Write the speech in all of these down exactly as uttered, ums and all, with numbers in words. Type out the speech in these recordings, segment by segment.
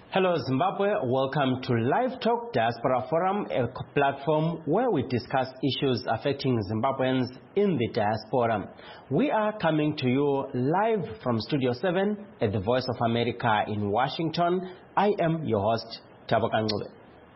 Hello Zimbabwe, welcome to Live Talk Diaspora Forum. Welcome to Live Talk Diaspora Forum, a platform where we discuss issues affecting Zimbabweans in the diaspora. We are coming to you live from Studio seven at the Voice of America in Washington. I am your host, Thabo Kancube.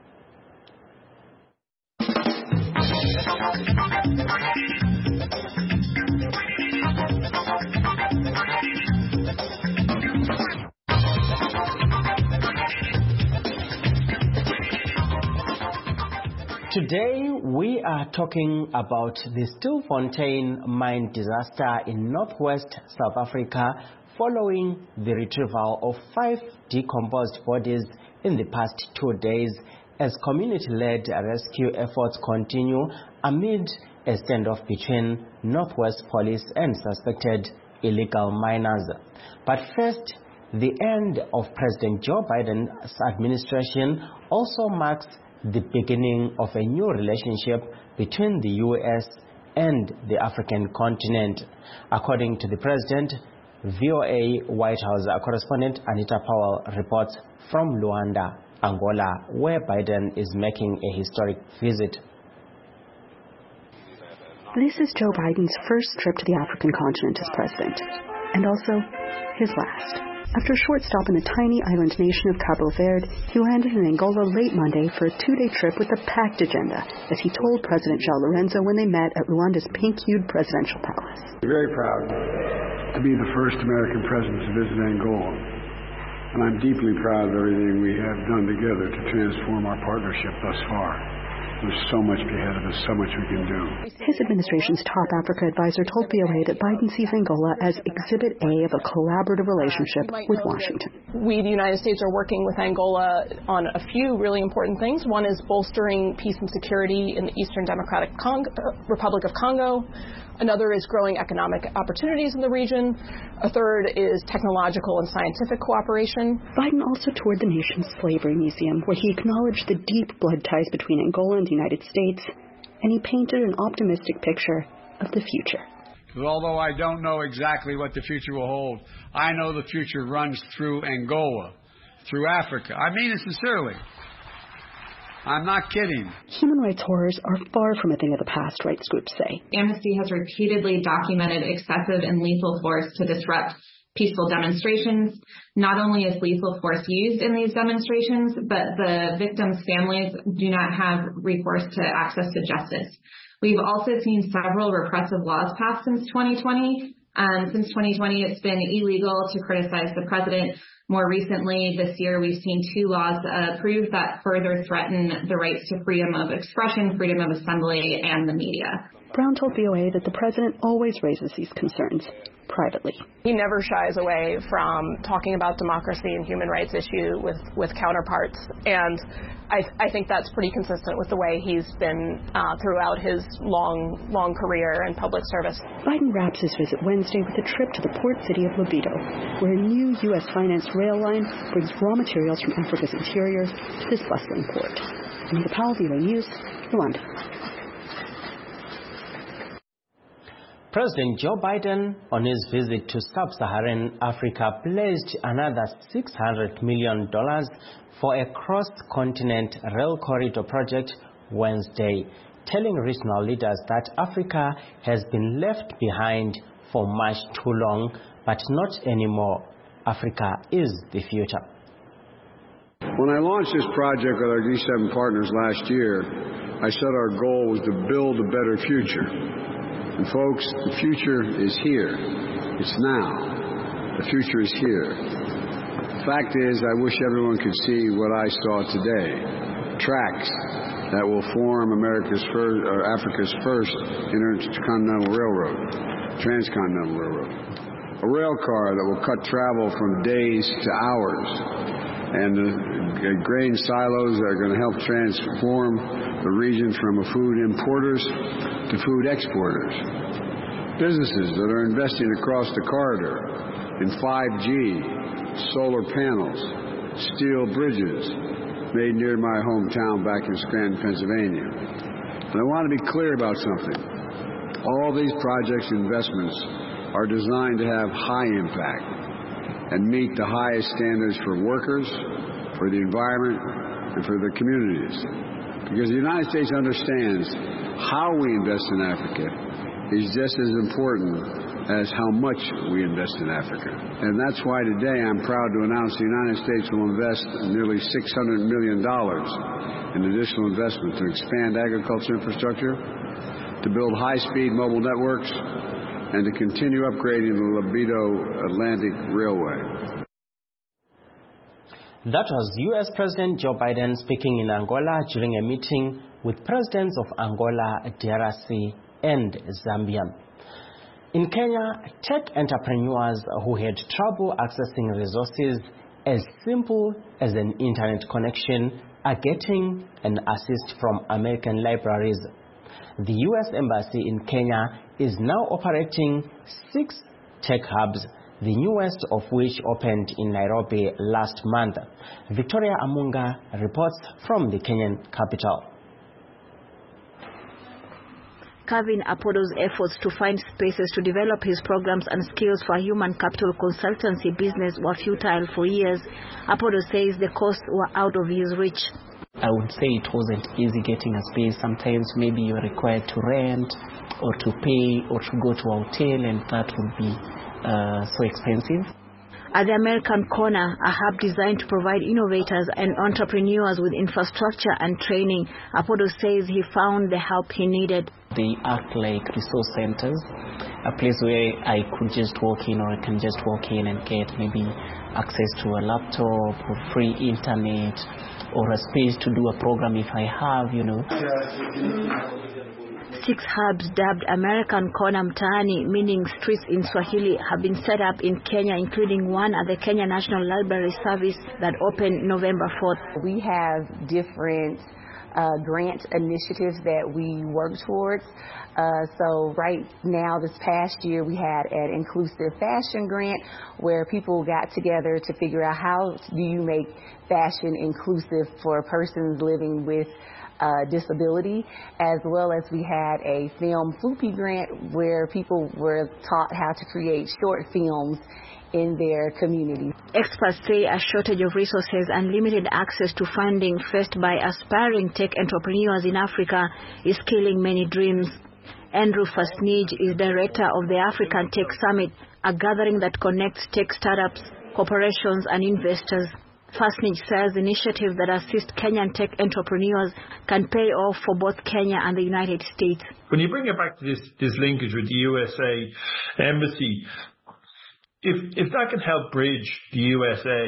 Today we are talking about the Stilfontein mine disaster in northwest South Africa following the retrieval of five decomposed bodies in the past two days as community-led rescue efforts continue amid a standoff between Northwest Police and suspected illegal miners. But first, the end of President Joe Biden's administration also marks the beginning of a new relationship between the U S and the African continent. According to the president, V O A White House correspondent Anita Powell reports from Luanda, Angola, where Biden is making a historic visit. This is Joe Biden's first trip to the African continent as president, and also his last. After a short stop in the tiny island nation of Cabo Verde, he landed in Angola late Monday for a two-day trip with a packed agenda, as he told President João Lourenço when they met at Luanda's pink-hued presidential palace. I'm very proud to be the first American president to visit Angola, and I'm deeply proud of everything we have done together to transform our partnership thus far. There's so much ahead of us, so much we can do. His administration's top Africa advisor told V O A that Biden sees Angola as Exhibit A of a collaborative relationship with Washington. We, the United States, are working with Angola on a few really important things. One is bolstering peace and security in the Eastern Democratic Congo, Republic of Congo. Another is growing economic opportunities in the region. A third is technological and scientific cooperation. Biden also toured the nation's slavery museum, where he acknowledged the deep blood ties between Angola and the United States, and he painted an optimistic picture of the future. But although I don't know exactly what the future will hold, I know the future runs through Angola, through Africa. I mean it sincerely. I'm not kidding. Human rights horrors are far from a thing of the past, rights groups say. Amnesty has repeatedly documented excessive and lethal force to disrupt peaceful demonstrations. Not only is lethal force used in these demonstrations, but the victims' families do not have recourse to access to justice. We've also seen several repressive laws passed since twenty twenty. Um, since twenty twenty, it's been illegal to criticize the president. More recently, this year, we've seen two laws uh, approved that further threaten the rights to freedom of expression, freedom of assembly, and the media. Brown told V O A that the president always raises these concerns privately. He never shies away from talking about democracy and human rights issue with, with counterparts. And I, I think that's pretty consistent with the way he's been uh, throughout his long, long career in public service. Biden wraps his visit Wednesday with a trip to the port city of Lobito, where a new U S-financed rail line brings raw materials from Africa's interior to this bustling port. Anita Powell, V O A News, Luanda. President Joe Biden, on his visit to sub-Saharan Africa, pledged another six hundred million dollars for a cross-continent rail corridor project Wednesday, telling regional leaders that Africa has been left behind for much too long, but not anymore. Africa is the future. When I launched this project with our G seven partners last year, I said our goal was to build a better future. And folks, the future is here. It's now. The future is here. The fact is, I wish everyone could see what I saw today. Tracks that will form America's first, or Africa's first intercontinental railroad, transcontinental railroad. A rail car that will cut travel from days to hours. And the grain silos that are going to help transform the region from food importers to food exporters. Businesses that are investing across the corridor in five G, solar panels, steel bridges made near my hometown back in Scranton, Pennsylvania. And I want to be clear about something. All these projects and investments are designed to have high impact and meet the highest standards for workers, for the environment, and for the communities. Because the United States understands how we invest in Africa is just as important as how much we invest in Africa. And that's why today I'm proud to announce the United States will invest nearly six hundred million dollars in additional investment to expand agriculture infrastructure, to build high-speed mobile networks, and to continue upgrading the Libido Atlantic Railway. That was U S President Joe Biden speaking in Angola during a meeting with presidents of Angola, D R C, and Zambia. In Kenya, tech entrepreneurs who had trouble accessing resources as simple as an internet connection are getting an assist from American libraries. The U S Embassy in Kenya is now operating six tech hubs, the newest of which opened in Nairobi last month. Victoria Amunga reports from the Kenyan capital. Kevin Apodo's efforts to find spaces to develop his programs and skills for human capital consultancy business were futile for years. Apodo says the costs were out of his reach. I would say it wasn't easy getting a space. Sometimes maybe you're required to rent or to pay or to go to a hotel, and that would be uh, so expensive. At the American Corner, a hub designed to provide innovators and entrepreneurs with infrastructure and training, Apodo says he found the help he needed. They act like resource centers, a place where I could just walk in, or I can just walk in and get maybe access to a laptop or free internet or a space to do a program if I have, you know. Six hubs dubbed American Corner Mtaani, meaning streets in Swahili, have been set up in Kenya, including one at the Kenya National Library Service that opened November fourth. We have different uh, grant initiatives that we work towards. Uh, so right now, this past year, we had an inclusive fashion grant where people got together to figure out how do you make fashion inclusive for persons living with Uh, disability, as well as we had a film Floopy grant where people were taught how to create short films in their community. Experts say a shortage of resources and limited access to funding faced by aspiring tech entrepreneurs in Africa is killing many dreams. Andrew Fasnij is director of the African Tech Summit, a gathering that connects tech startups, corporations, and investors. Fasnij says initiatives that assist Kenyan tech entrepreneurs can pay off for both Kenya and the United States. When you bring it back to this, this linkage with the U S A Embassy, if if that can help bridge the U S A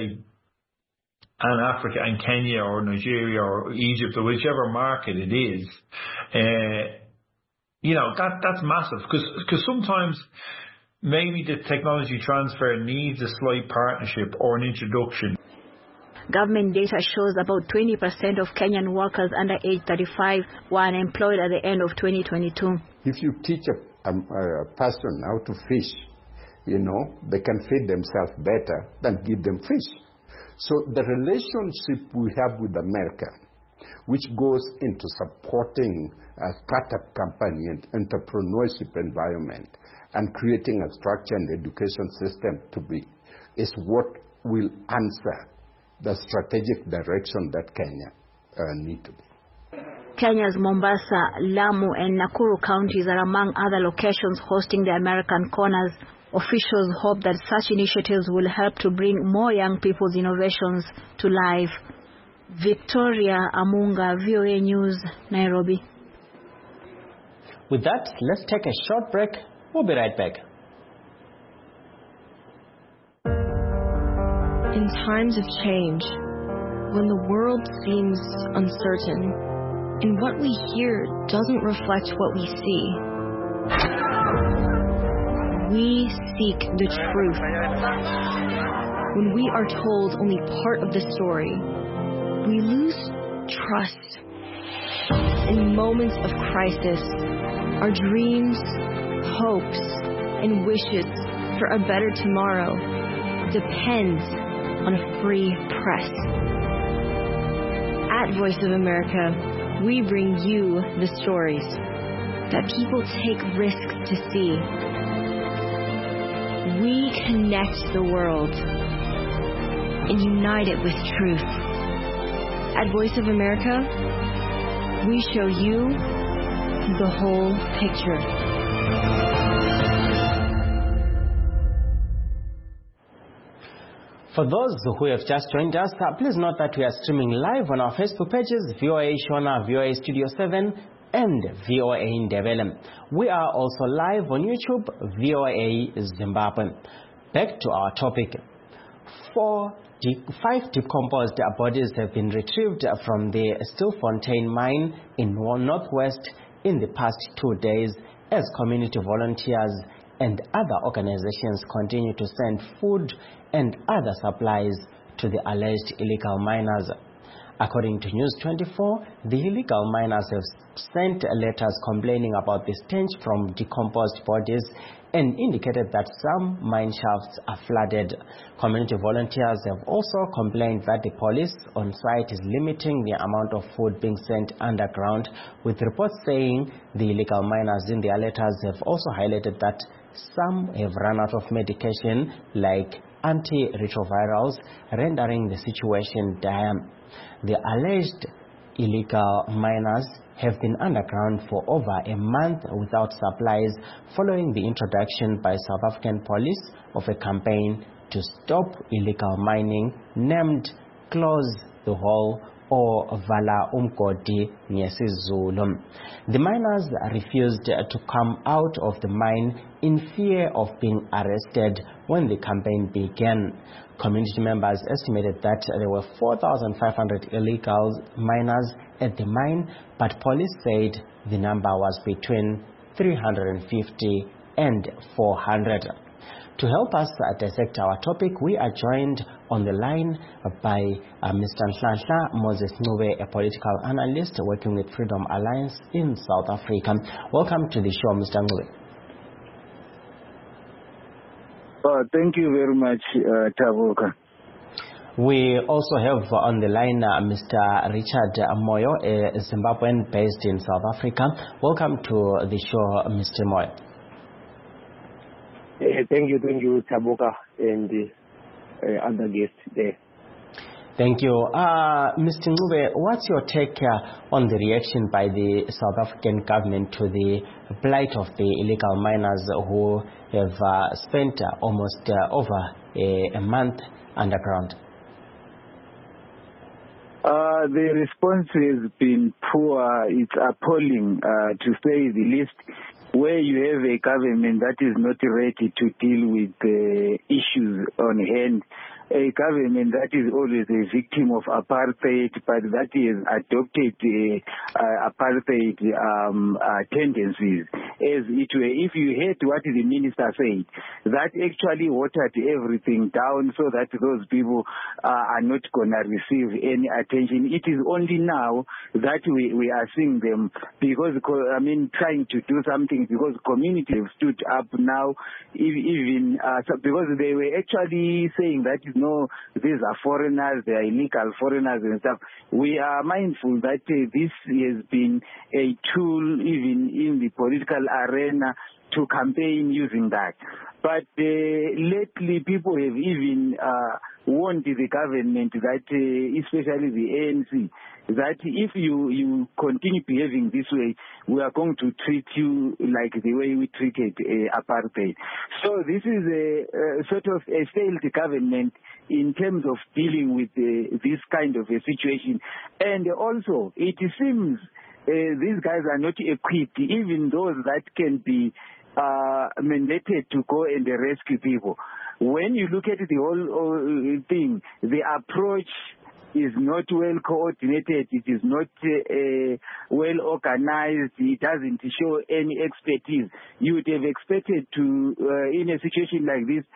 and Africa and Kenya or Nigeria or Egypt or whichever market it is, uh, you know, that that's massive, because because sometimes maybe the technology transfer needs a slight partnership or an introduction. Government data shows about twenty percent of Kenyan workers under age thirty-five were unemployed at the end of twenty twenty-two. If you teach a, a, a person how to fish, you know, they can feed themselves better than give them fish. So the relationship we have with America, which goes into supporting a startup company and entrepreneurship environment and creating a structure and education system to be, is what will answer the strategic direction that Kenya uh, need to be. Kenya's Mombasa, Lamu, and Nakuru counties are among other locations hosting the American Corners. Officials hope that such initiatives will help to bring more young people's innovations to life. Victoria Amunga, V O A News, Nairobi. With that, let's take a short break. We'll be right back. In times of change, when the world seems uncertain, and what we hear doesn't reflect what we see, we seek the truth. When we are told only part of the story, we lose trust. In moments of crisis, our dreams, hopes, and wishes for a better tomorrow depends on a free press. At Voice of America, we bring you the stories that people take risks to see. We connect the world and unite it with truth. At Voice of America, we show you the whole picture. For those who have just joined us, uh, please note that we are streaming live on our Facebook pages, V O A Shona, V O A Studio seven, and V O A Ndebele. We are also live on YouTube, V O A Zimbabwe. Back to our topic. Four, de five decomposed bodies have been retrieved from the Stilfontein mine in Northwest in the past two days as community volunteers and other organizations continue to send food and other supplies to the alleged illegal miners. According to News twenty-four, the illegal miners have sent letters complaining about the stench from decomposed bodies and indicated that some mine shafts are flooded. Community volunteers have also complained that the police on site is limiting the amount of food being sent underground, with reports saying the illegal miners in their letters have also highlighted that some have run out of medication like antiretrovirals, rendering the situation dire. The alleged illegal miners have been underground for over a month without supplies following the introduction by South African police of a campaign to stop illegal mining named Close the Hole or Vala Umgodi Nyesizulu. The miners refused to come out of the mine in fear of being arrested when the campaign began. Community members estimated that there were four thousand five hundred illegal miners at the mine, but police said the number was between three hundred fifty and four hundred. To help us uh, dissect our topic, we are joined on the line by uh, Mister Nhlanhla Moses Ncube, a political analyst working with Freedom Alliance in South Africa. Welcome to the show, Mister Ncube. Uh, thank you very much, uh, Taboka. We also have on the line uh, Mister Richard Moyo, a Zimbabwean based in South Africa. Welcome to the show, Mister Moyo. Uh, thank you, thank you, Taboka, and uh, uh, other guests there. Thank you. Uh, Mister Ncube, what's your take uh, on the reaction by the South African government to the plight of the illegal miners who have uh, spent uh, almost uh, over a, a month underground? Uh, the response has been poor. It's appalling, uh, to say the least, where you have a government that is not ready to deal with the uh, issues on hand. A government that is always a victim of apartheid, but that has adopted uh, uh, apartheid um, uh, tendencies. As it were, if you heard what the minister said, that actually watered everything down so that those people uh, are not going to receive any attention. It is only now that we, we are seeing them because, I mean, trying to do something because communities have stood up now, even uh, because they were actually saying that no, these are foreigners, they are illegal foreigners and stuff. We are mindful that uh, this has been a tool even in the political arena to campaign using that. But uh, lately people have even uh, warned the government that, uh, especially the A N C, that if you, you continue behaving this way, we are going to treat you like the way we treated uh, apartheid. So this is a, a sort of a failed government in terms of dealing with uh, this kind of a situation. And also, it seems uh, these guys are not equipped, even those that can be uh, mandated to go and rescue people. When you look at the whole uh, thing, the approach is not well coordinated, it is not uh, well organized, it doesn't show any expertise. You would have expected to, uh, in a situation like this,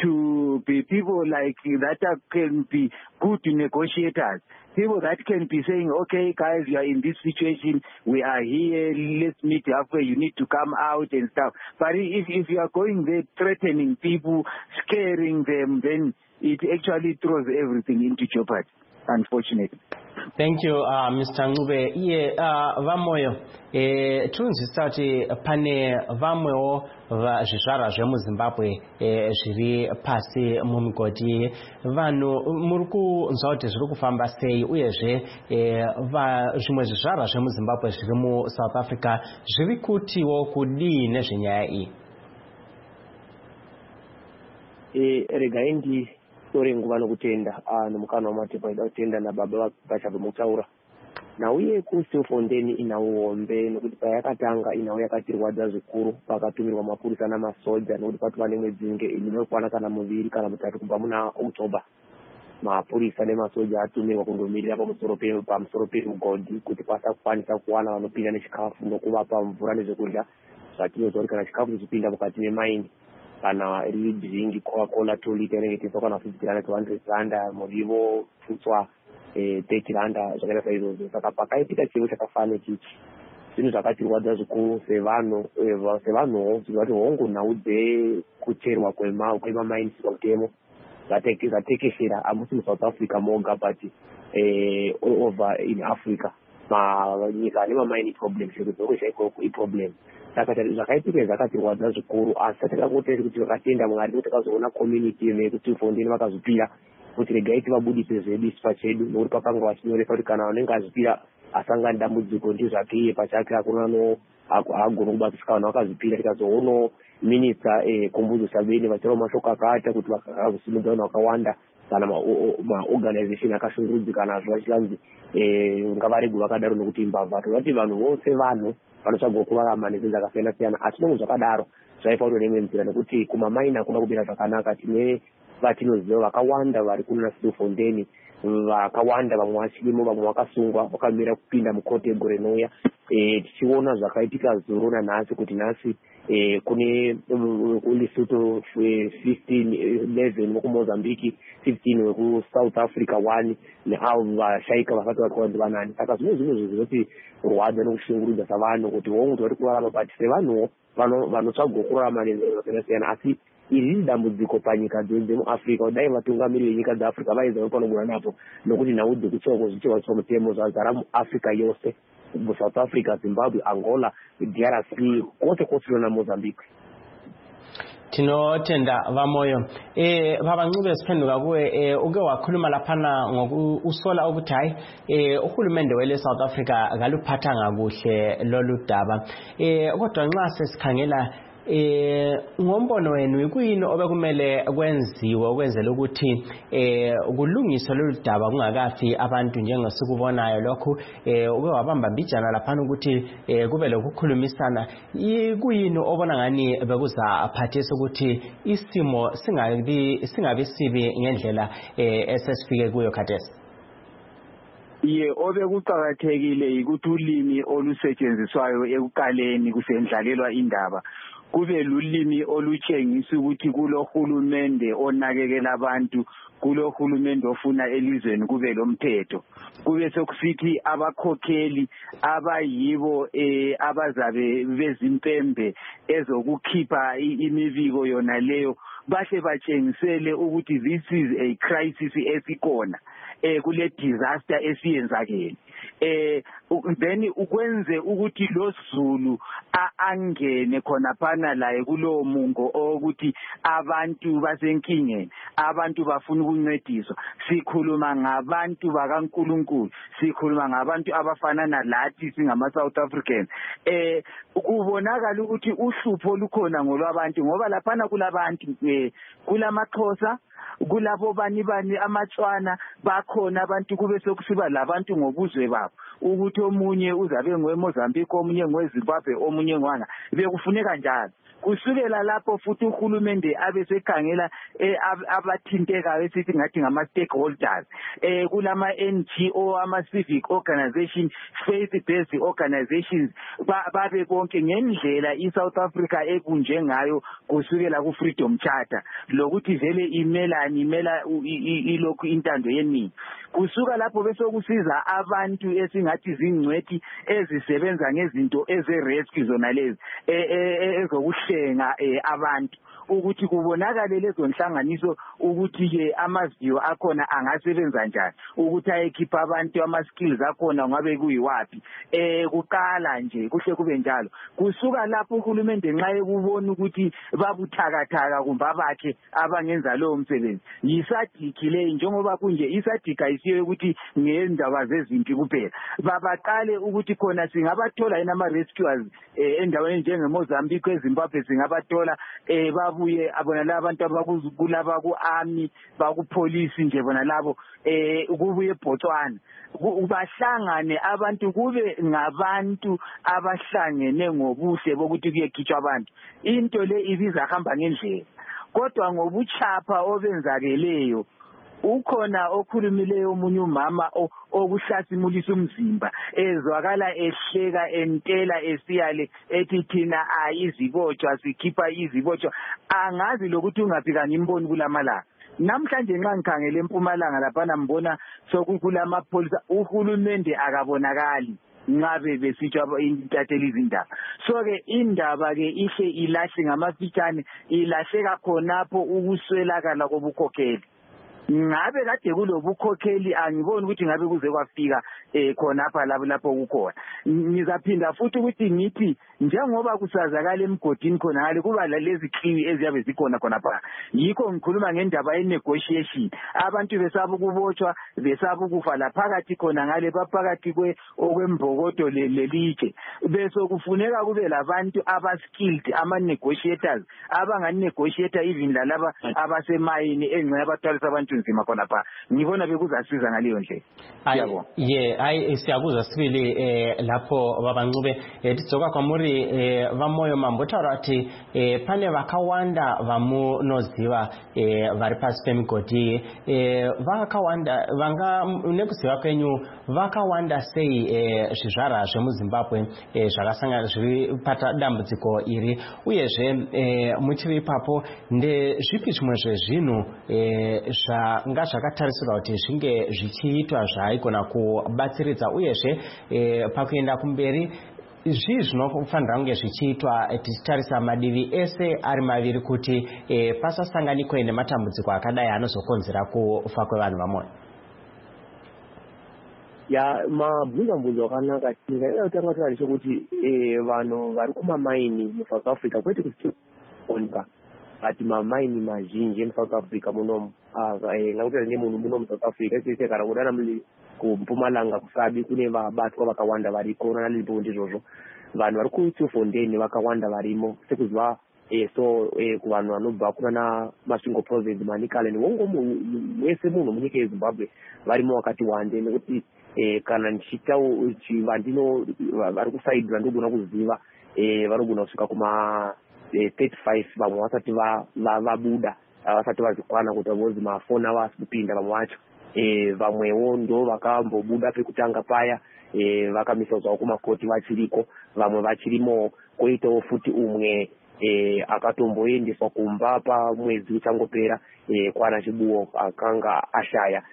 to be people like that are, can be good negotiators, people that can be saying, okay, guys, you are in this situation, we are here, let's meet halfway, you need to come out and stuff. But if, if you are going there threatening people, scaring them, then it actually throws everything into jeopardy, unfortunately. Thank you, uh, Mister Ncube. Iye uh, vamoyo eh tunzisati pane vamwewo va zvizvarwa zvemuZimbabwe eh zviri pasi mumigodi vanhu muri kunzwa kuti zviri kufamba sei uyezve eh va zvimwe zvizvarwa zvemuZimbabwe zviri muSouth Africa zviri kutiwo kudii nezvenyaya iyi. Eh regai ndi sore nguva nokutenda nomukana wamatepa ida kutenda nababa vachabva mutaura nauye kuStilfontein inauombe nokuti payakatanga inau yakatirwadza zvikuru pakatumirwa mapurisa namasoja nokuti patova nemwedzi inge inokwana kana muviri kana mutatu kubva muna October mapurisa nemasoja atumirwa kundomirira pamusoro pamusoro pemugodhi kuti pasakwanisa kuwana vanopinda nechikafu nokuvapa mvura nezvekudya zvatinozwa kuti kana chikafu chichipinda mukati memaini kana riri dringi Coca-Cola two liter inenge ichiiswa kana fifty rand to one hundred rand murivo futswa eh thirty rand zvakaita saizvozvo saka pakaitika chinhu chakafanana chichi zvinhu zvakatirwadza zvikuru sevanhu sevanhuwo zvinokuti hongu nhau dzekucherwa kwemamainsi pakutemo zvatekeshera hamusi muSouth Africa moga but eh all over in Africa nyika ane mamaini problems zvekuti chaikoko iproblem saka zvakaitika zvakatirwadza zvikuru asi takangotenda kuti vakatenda Mwari kuti takazoona community yekuStilfontein vakazvipira kuti regai tivabudise zvedu isi pachedu nokuti pakanga vachinyoresa kuti kana vanenge azvipira asangana dambudziko ndizvake iye pachake hakuna agona kubatsika vanhu vakazvipira tikazoonawo minista Kumbudzo Sabeni vachirawo mashoko akaata kuti vakazosimudza vanhu vakawanda kana maorganization akashungurudzika nazvo vachichanzi ngavaregu vakadaro nokuti mbavha tovati vanhu vose vanhu vanotsvagwa kurarama nenzira dzakasiyana siyana asi nongo zvakadaro zvaipa kuti nemwe nzira nekuti kumamaini hakuna kumira zvakanaka tine vatinoziva vakawanda vari kuna Stilfontein vakawanda vamwe vachirimo vamwe vakasungwa vakamira kupinda mukoti egore rinouya tichiona zvakaitika zuro nanhasi kuti nhasi kune Lesotho fifteen eleven vekuMozambique fifteen vekuSouth Africa one neavo vashaika vasati vatwanzi vanani saka zvino zvino zvinoti rwadza nokushungurudza savanhu kuti hongu tori kurarama but sevanhuwo vanotsvagwa kurarama nenzira dzakasiyana siyana asi iri riri dambudziko panyika dzemuAfrica kudai vatungamiri venyika dzeAfrica vaiziva panogona napo nokuti nhau dzekutsvagwa zvichirwa zvomutemo zvazara muAfrica yose muSouth Africa, Zimbabwe, Angola, D R C, kwose kwose naMozambique. Tinotenda vamoyo eh baba Ncube siphenduka kuwe eh uke wakhuluma laphana ngokusola ukuthi hayi eh uhulumende wele South Africa akaluphatha ngakuhle lolu daba eh kodwa nxa sesikhangela eh ngombono wenu ikuyini obekumele kwenziwe ukwenzela ukuthi eh kulungiswe lolu daba kungakafi abantu njengesikubonayo lokho eh uke wabamba mbijana laphana ukuthi eh kube lokukhulumisana ikuyini obona ngani bekuza phathisa ukuthi isimo singabi singabi sibi ngendlela eh esesifike kuyo khathesi. Iye obekuqhakathekile ukuthi ulimi olusetshenziswayo ekuqaleni kusendlalelwa indaba kube lulimi olutshengisa ukuthi kulohulumende onakekela abantu kulohulumende ofuna elizweni kube lomthetho kube sokusithi abakhokheli abayibo eh abazabe bezimpembe ezokukhipha imibiko yona leyo bahle batshengisele ukuthi this is a crisis esikona eh kule disaster esiyenzakele eh then ukwenze ukuthi loZulu angene khona phana la kulowo mungo ukuthi abantu basenkingeni abantu bafuna ukuncediswa sikhuluma ngabantu bakaNkulunkulu sikhuluma ngabantu abafana nalathi singama South African eh kubonakala ukuthi uhlupho lukhona ngolwabantu ngoba laphana kulabantu eh kulamaXhosa kulabo bani bani amaTswana bakhona abantu kube sokusiba labantu ngobuzwe babo ukuthi omunye uzabe ngweMozambique omunye ngweZimbabwe omunye ngwana bekufuneka njalo kusukela lapho futhi uhulumende abesekhangela abathintekayo esithi ngathi ngama stakeholders eh kulama N G O ama civic organization faith based organizations babe bonke ngendlela iSouth Africa ekunje ngayo kusukela ku Freedom Charter lokuthi vele imelani imela ilokhu intando yeningi kusuka lapho bese kusiza abantu esingathi zingcwethi ezisebenza ngezinto eze rescue zona lezi ezokuhle ukuhlenga abantu ukuthi kubonakale lezo nhlanganiso ukuthi ke amaviyo akhona angasebenza njani, ukuthi ayekhipha abantu ama-skills akhona ngabe kuyiwapi. Eh kuqala nje kuhle kube njalo. Kusuka lapho uhulumende nxa ekubona ukuthi babuthakathaka kumbe abakhe abangenza lowo msebenzi, yisadiki leyo njengoba kunje isadiki ayisiyo ukuthi ngendaba zezimpi kuphela. Babaqale ukuthi khona singabathola yini ama-rescuers endaweni njengeMozambique, eZimbabwe singabathola eh babuye abona laba abantu abakulaba ku-army bakupolisi nje bona labo eh kubuye eBotswana bahlangane abantu kube ngabantu abahlangene ngobuhle bokuthi kuyekhitshwa abantu. Into le ibiza hamba ngendlela, kodwa ngobuchapha obenzakeleyo ukhona okhulumileyo omunye umama okuhlasimulisa umzimba ezwakala ehleka entela esiyale ethi thina ayizibotshwa sikhipha izibotshwa. Angazi lokuthi ungafika ngimboni kulamalanga. Namhlanje nxa ngikhangele eMpumalanga lapha mbona sokukulamapholisa, uhulumende akabonakali ngabe besitshwa intatheli izindaba. So ke indaba ke ihle ilahle ngamafitshane, ilahleka khonapho ukuswelakala kobukhokheli. Ngabe kade kulobukhokheli angiboni ukuthi ngabe kuze kwafika eh khonapha lapho lapho kukhona. Ngizaphinda futhi ukuthi ngithi njengoba kusazakala emgodini khona ngale kuba lezi khiwi eziyabe zikhona khonapha. Yikho ngikhuluma ngendaba ye negotiation. Abantu besaba ukubotshwa, besaba ukufa laphakathi khona ngale baphakathi kwe okwembokodo lelitshe. Bese kufuneka kube labantu abaskilled, ama negotiators abangani negotiator even lalaba abasemayini engxe abathwalisa abantu nzima khona pha. Ngibona bekuzasiza ngaleyo ndlela. Siyabonga. Ye hayi siyabuza sibili eh lapho babancube tidzoka kwamuri eh vamoyo mambotara ati eh pane vakawanda vamunoziva eh vari pasi pemigodi eh vakawanda vanga nekuziva kwenyu vakawanda sei eh zvizvara zvemuZimbabwe eh zvakasangana zviri pata dambudziko iri uyezve eh muchiri ipapo ndezvipi zvimwe zvezvinhu eh zvanga zvakatarisirwa kuti zvinge zvichiitwa zvaigona kubatsiridza uyezve eh pakuenda kumberi izvi zvinofanira kunge zvichiitwa tichitarisa madivi ese ari maviri kuti eh pasasanganikwe nematambudziko akadai anozokonzera kufa kwevanhu vamoyo. Ya mabvunza mubvunzo wakanaka. Tingaida kutanga tarisha kuti eh vanhu vari kumamaini muSouth Africa kwete kuti onka ati mamaini mazhinji muSouth Africa munomu ngakuti ne munhu munomu South Africa sese kana kudana muli kuMpumalanga kusabi kune vabatwa vakawanda variko nalipo ndizvozvo vanhu vari kuTsofondeni vakawanda varimo sekuziva eh so eh kuvanhu vanobva kuna Masvingo province Manicaland wongo wese munhu munyika yeZimbabwe varimo wakati wande nekuti eh kana nchita chivandino vari kusaidira ndogona kuziva eh varogona kusvika kuma thirty-five vamwe vasati vabuda vasati vazikwana kuti vozi mafoni avo asi kupinda vamwe vacho eh vamwewo ndo vakambobuda pekutanga paya eh vakamisa zvawo kumakoti vachiriko vamwe vachirimo koitawo futi umwe eh akatomboendeswa kumba pamwedzi uchangopera eh kwana Chibuwo akanga ashaya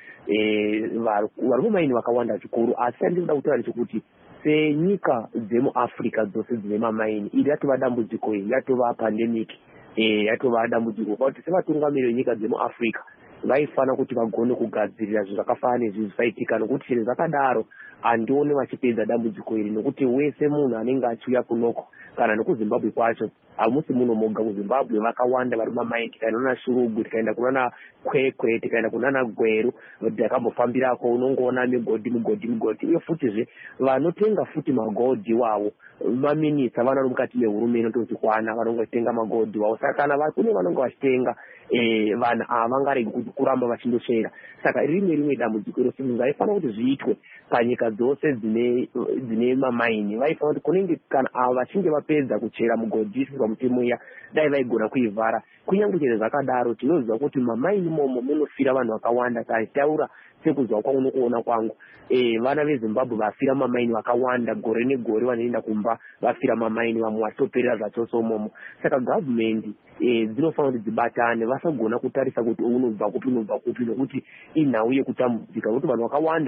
eh vari mumaini vakawanda zvikuru asi andinoda kutaura chekuti senyika dzemuAfrica dzose dzine mamaini iri yatova dambudziko iri yatova pandemic eh yatova dambudziko kuti sevatungamiriri venyika dzemuAfrica vaifana kuti vagone kugadzirira zvinhu zvakafanana nezvi zvisaitika nokuti chinhu zvakadaro andione vachipedza dambudziko iri nokuti wese munhu anenge achiuya kunoko kana nekuZimbabwe kwacho hamusi muno moga kuZimbabwe vakawanda vari mamaini tikaenda kuna Shurugu tikaenda kunana Kwekwe tikaenda kunana Gweru takambofambirako unongoona migodhi migodhi migodhi uye futizve vanotenga futi magodhi wavo maminitsa vana mukati mehurumende tozikwana vanongotenga magodhi wavo saka kana kune vanonga vachitenga eh vanhu avangaregi kuti kuramba vachindosvera saka rimwe rimwe dambudziko rosinhu vaifana kuti zviitwe panyika dzose dzine dzine mamaini vaifana kuti kunenge kana ava vachinge vapedza kuchera mugodhi iswa mutemo iya dai vaigona kuivhara kunyange chero zvakadaro tinoziva kuti mamaini momo munofira vanhu vakawanda taitaura sekuziva kwangu nokuona kwangu eh vana veZimbabwe vafira mamaini vakawanda gore negore vanoenda kumba vafira mamaini vamwe vatoperera zvachoso momo saka government eh dzinofanira kuti dzibatane vasagona kutarisa kuti unobva kupi unobva kupi nokuti inhau yekutambudzika kuti vanhu vakawanda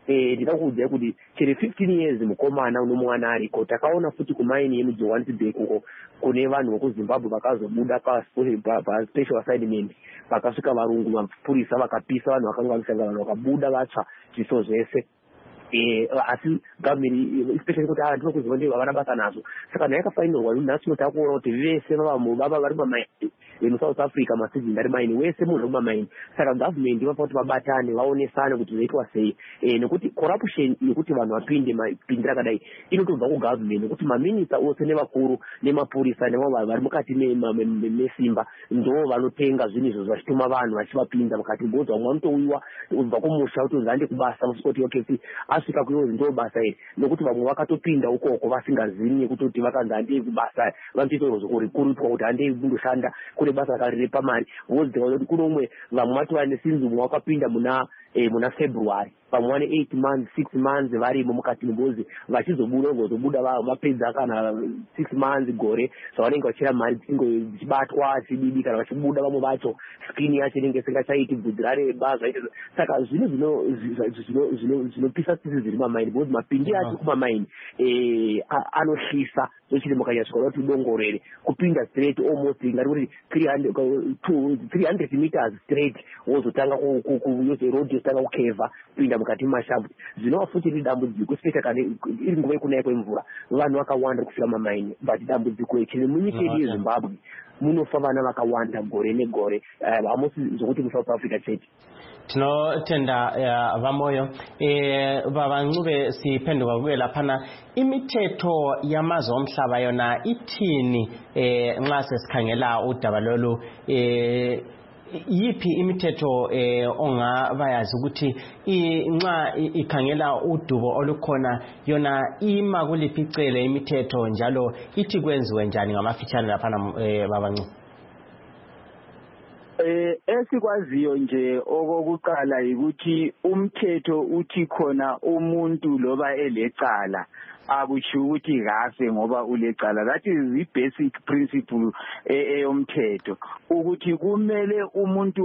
eh ndida kuudza kuti chiri fifteen years mukomana unomwana ariko takaona futi kumaini yemuJohannesburg uko kune vanhu vekuZimbabwe vakazobuda special assignment vakasvika varungu mapurisa vakapisa vanhu vakanga vakusangana vakabuda vatsva chiso zvese eh asi government especially kuti vanhu vekuziva ndivo vana basa nazo saka naye akafainirwa nhasi notakuona kuti vese vava vari pamaini vemuSouth Africa masivhi ndari maini wese munhu wemamaini saka government vafaa kuti vabatane vaonesane kuti zvoitwa sei eh nekuti corruption yekuti vanhu vapinde mapindi rakadai inotobva kugovernment nekuti maminista ose nevakuru nemapurisa nevanhu vari mukati mesimba ndo vanotenga zvinhu izvo vachituma vanhu vachivapinda mukati mbodza umwe anotouyiwa ubva kumusha kuti uzande kubasa musokoti okay asvika kuyozi ndo basa iri nekuti vamwe vakatopinda ukoko vasingazivi nekutoti vakanzi handei kubasa vanotoita zvokurikurutwa kuti handei kundoshanda kune basa rakarire pamari voziva kuti kuno umwe vamwe vatovane nesinzi umwe wakapinda muna eh, muna February vamwe vane eight months six months varimo mukati mbozi vachizobuda vozobuda vapedza kana six months gore zvavanenge vachira mari dzichibatwa chididi kana vachibuda vamwe vacho skin yacho inenge isingachaiti bvudzi rareba zvaita saka zvinhu zvinopisa tsitsi dziri mamaini because mapindi acho kumamaini eh anohlisa zvochiri mukanyasvika kuti dongorere kupinda straight almost ngati kuti three hundred meters straight wozotanga ku road yotanga kukeva kupinda mukati mashavu zvinova futi ridambudziko especially kana iri nguva yekunaya kwemvura vanhu vakawanda kusvika mamaini but dambudziko ichiri munyika yedu yeZimbabwe munofa vana vakawanda gore negore hamusi zvokuti muSouth Africa chete tinotenda vamoyo eh baba Ncube siphenduka kuye laphana imithetho yamazwe omhlaba yona ithini eh nxa sesikhangela udaba lolu eh yipi imithetho eh ongabayazi ukuthi nxa ikhangela udubo olukhona yona ima kuliphi icele imithetho njalo ithi kwenziwe njani ngamafitshane laphana baba Ncube? Eh esikwaziyo nje okokuqala ukuthi umthetho uthi khona umuntu loba elecala akusho ukuthi kafe ngoba ulecala. That is the basic principle eyomthetho ukuthi kumele umuntu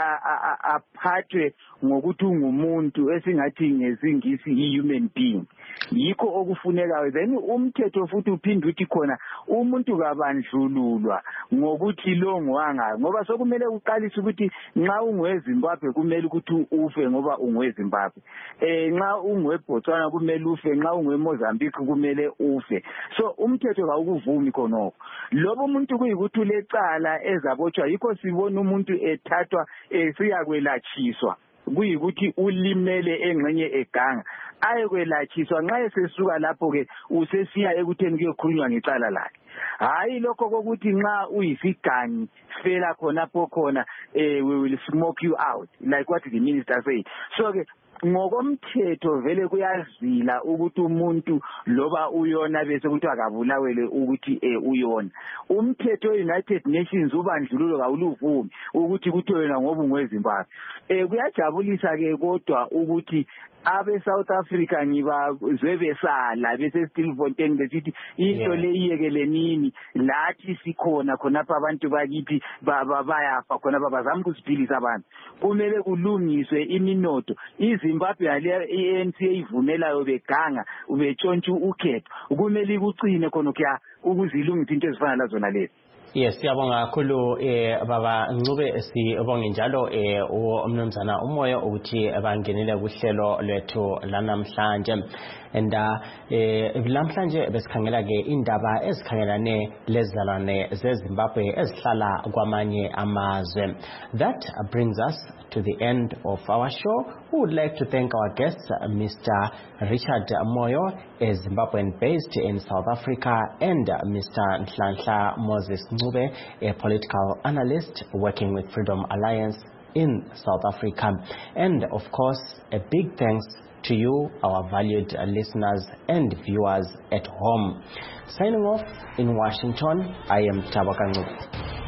aphathwe ngokuthi ungumuntu esingathi ngesingisi i-human being yikho okufunekayo. Then umthetho futhi uphinde uthi khona umuntu kabandlululwa ngokuthi lo ngwanga ngoba sokumele uqalise ukuthi nxa ungweZimbabwe kumele ukuthi ufe ngoba ungweZimbabwe eh nxa ungweBotswana kumele ufe nxa ungweMozambique kumele ufe. So umthetho kawukuvumi khonokho. Lobo umuntu kuyikuthi ulecala ezabotshwa yikho sibona umuntu ethathwa esiyakwelatshiswa kuyikuthi ulimele engxenye eganga ayekwelatshiswa nxa esesuka lapho ke usesiya ekutheni kuyokhulunywa ngecala lakhe. Hayi lokho kokuthi nxa uyisigangi fela khonapho khona eh we will smoke you out like what the minister said. So ke ngokomthetho vele kuyazila ukuthi umuntu loba uyona bese ukuthi akabulawele ukuthi eh uyona. Umthetho weUnited Nations ubandlululo kawuluvumi ukuthi kuthi wena ngoba ungweZimbabwe. Eh kuyajabulisa ke kodwa ukuthi abe South Africa ngibazwe besala bese Stilfontein besithi into le iyekele nini lathi sikhona khonapha abantu bakithi bayafa khonapha bazama ukusiphilisa abantu. Kumele kulungiswe iminotho. iZimbabwe yale i-A N C ivumelayo beganga ubetshontsha ukhetho kumele kucine khona kuya ukuzilungisa into ezifana nazo nalezi. Yes, siyabonga kakhulu eh baba Ncube sibonge njalo eh umnumzana umoyo ukuthi bangenile kuhlelo lwethu lanamhlanje and eh lamhlanje besikhangela ke indaba ezikhangelane lezalwane zeZimbabwe ezihlala kwamanye amazwe. That brings us to the end of our show. We would like to thank our guests, Mister Richard Moyo, a Zimbabwean based in South Africa, and Mister Nhlanhla Moses Ncube, a political analyst working with Freedom Alliance in South Africa. And of course, a big thanks to you, our valued listeners and viewers at home. Signing off in Washington, I am Tabaka Ncube.